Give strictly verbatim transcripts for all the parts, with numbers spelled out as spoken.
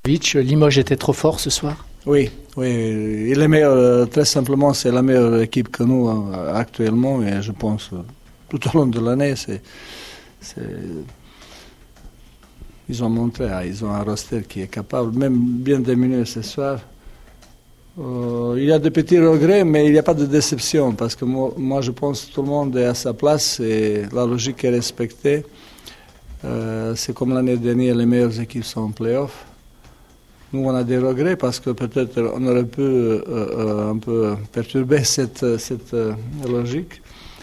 Limoges était trop fort ce soir? Oui, oui. Il est meilleur, très simplement, c'est la meilleure équipe que nous actuellement, et je pense tout au long de l'année, c'est, c'est, ils ont montré, ils ont un roster qui est capable, même bien diminué ce soir. Euh, il y a des petits regrets, mais il n'y a pas de déception, parce que moi, moi je pense que tout le monde est à sa place et la logique est respectée. Euh, c'est comme l'année dernière, les meilleures équipes sont en play-off. Nous, on a des regrets parce que peut-être on aurait pu euh, euh, un peu perturber cette, cette euh, logique.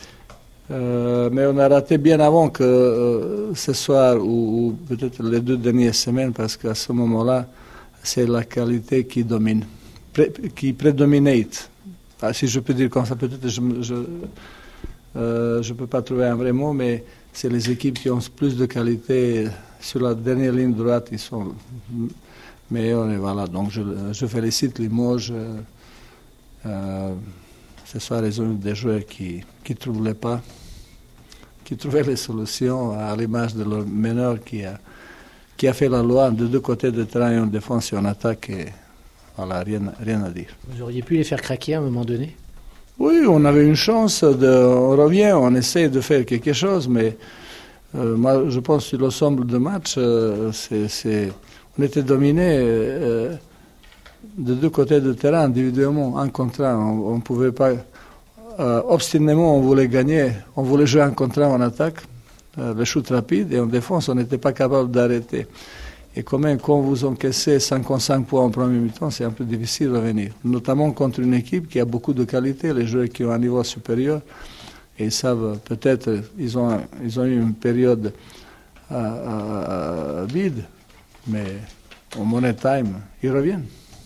Euh, mais on a raté bien avant que euh, ce soir ou, ou peut-être les deux dernières semaines, parce qu'à ce moment-là, c'est la qualité qui domine, pré, qui prédominate. Ah, si je peux dire comme ça, peut-être je ne je, euh, je peux pas trouver un vrai mot, mais c'est les équipes qui ont plus de qualité sur la dernière ligne droite, ils sont meilleurs. Et voilà, donc je, je félicite Limoges. Euh, euh, ce soir, ils ont eu des joueurs qui ne trouvaient pas, qui trouvaient les solutions à l'image de leur meneur qui a, qui a fait la loi de deux côtés de terrain, en défense et en attaque. Et voilà, rien, rien à dire. Vous auriez pu les faire craquer à un moment donné? Oui, on avait une chance, de, on revient, on essaie de faire quelque chose, mais euh, moi je pense que sur l'ensemble de match, euh, c'est, c'est, on était dominé euh, de deux côtés de terrain individuellement, un contre un. On ne pouvait pas, euh, obstinément on voulait gagner, on voulait jouer un contre un en attaque, euh, le shoot rapide, et en défense on n'était pas capable d'arrêter. Et quand même, quand vous encaissez cinquante-cinq points en premier mi-temps, c'est un peu difficile de revenir. Notamment contre une équipe qui a beaucoup de qualité, les joueurs qui ont un niveau supérieur. Et ils savent, peut-être, ils ont, ils ont eu une période euh, euh, vide, mais au money time, ils reviennent.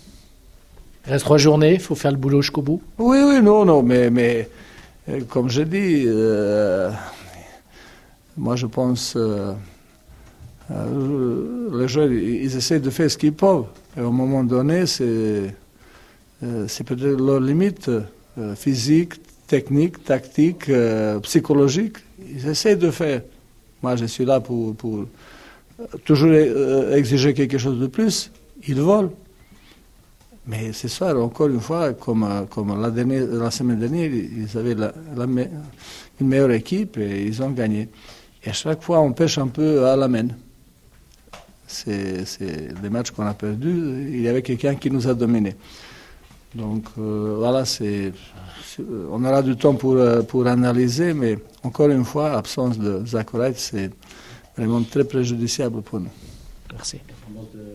Il reste trois journées, il faut faire le boulot jusqu'au bout? Oui, oui, non, non, mais, mais comme je dis, euh, moi je pense... Euh, Euh, les joueurs, ils essaient de faire ce qu'ils peuvent. Et à un moment donné, c'est, euh, c'est peut-être leur limite euh, physique, technique, tactique, euh, psychologique. Ils essaient de faire. Moi, je suis là pour, pour toujours euh, exiger quelque chose de plus. Ils volent. Mais ce soir, encore une fois, comme, comme la, dernière, la semaine dernière, ils avaient la, la, une meilleure équipe et ils ont gagné. Et à chaque fois, on pêche un peu à la main. C'est, c'est des matchs qu'on a perdus, il y avait quelqu'un qui nous a dominés. Donc euh, voilà, c'est, c'est, on aura du temps pour, pour analyser, mais encore une fois, l'absence de Zach Wright, c'est vraiment très préjudiciable pour nous. Merci.